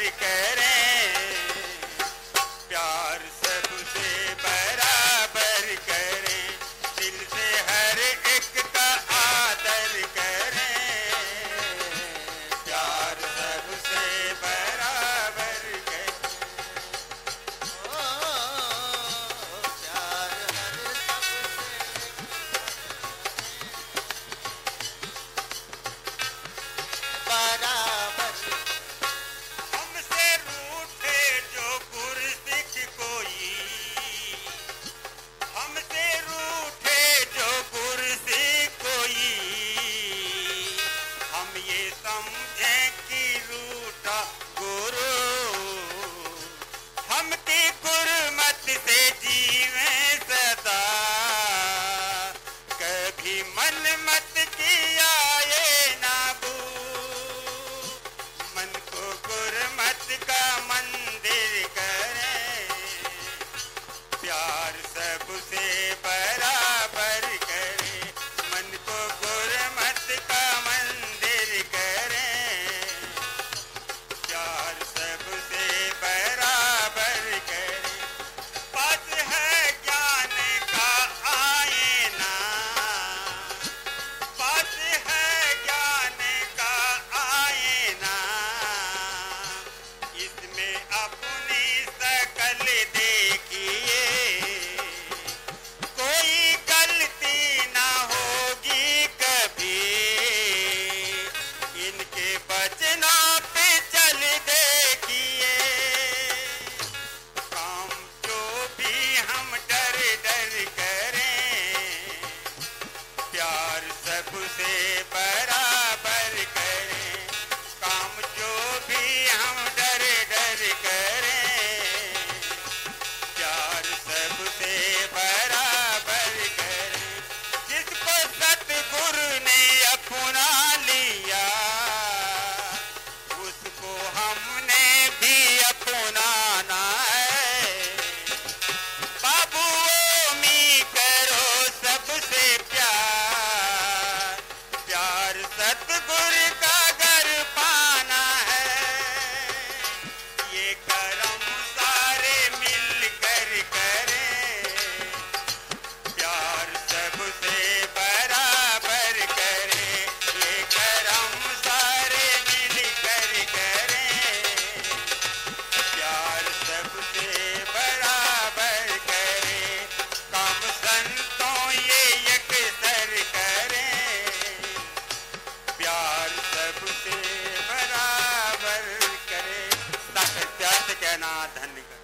करें, प्यार सबसे बराबर करें, दिल से हर एक का आदर करें, प्यार सबसे बराबर करें। प्यार हर बराबर। हमसे रूठे जो गुरसिख कोई, हमसे रूठे जो गुरसिख कोई, हम ये समझें कि रूठा गुरु, हमकी गुरमत से जीवें सदा, कभी मन मत किया ये ना मन को गुरमत का मंदिर करें, प्यार सबसे बराबर करें, मन को गुरमत का मंदिर करें, प्यार सबसे बराबर करें। पास है ज्ञान का आईना, पास है ज्ञान का आईना, इसमें अपनी शकल देखिए, कोई गलती ना होगी कभी, इनके वचनों पे चल देखिए, काम जो भी हम डर डर करें, प्यार सबसे बराबर करें, काम जो भी हम डर डर करें, प्यार सबसे बराबर करें, जिसको सतगुरु ने अपना लिया, उसको हमने भी अपनाना है, बाबू ओमी करो सबसे प्यार, प्यार सतगुरु का घर पाना है, ये करम सारे मिलकर करें, प्यार सबसे बराबर करें, ये करम सारे मिलकर करें, प्यार सबसे बराबर करें, काम संतों ये यकसर करें, प्यार सबसे बराबर करें। प्यार से कहना धन्य।